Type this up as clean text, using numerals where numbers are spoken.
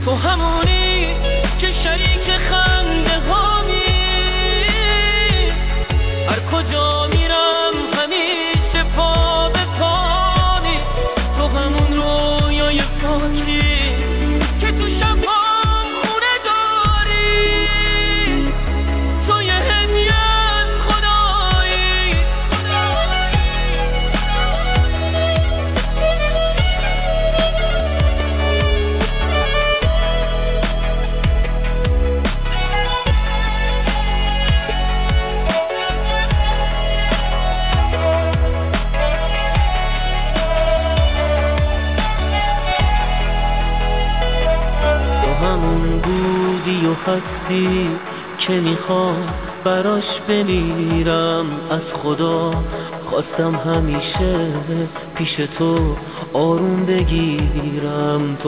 تو همونی که شریک خنده هامی، هر کجا میرم همیشه پا به پانی. تو همون رویای پاکی که تو شبام خونه داری، تو یه هدیه از خدایی. همون بودی و هستی که میخوام براش بمیرم. از خدا خواستم همیشه پیش تو آروم بگیرم.